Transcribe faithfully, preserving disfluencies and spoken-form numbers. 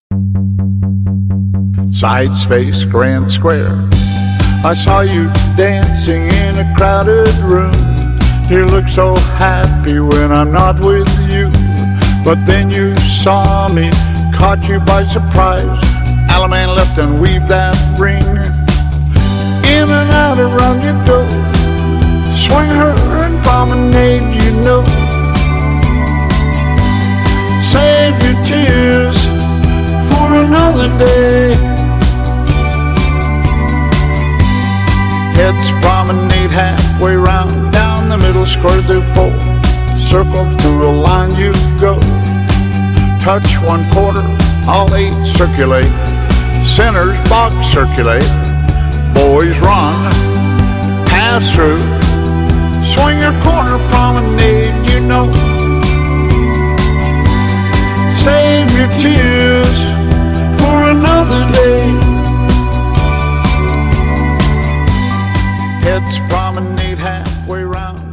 Sides face Grand Square. I saw you dancing in a crowded room. You look so happy when I'm not with you. But then you saw me, caught you by surprise. Alaman left and weaved that ring. In and out around you go. Swing her and promenade, you know. Save your tears for another day. Heads promenade halfway round, down the middle, square through pole. Circle through a line you go. Touch one quarter, all eight circulate. Centers box circulate. Boys run, pass through. Swing your corner promenade, you know. Save your tears for another day. Heads promenade halfway round.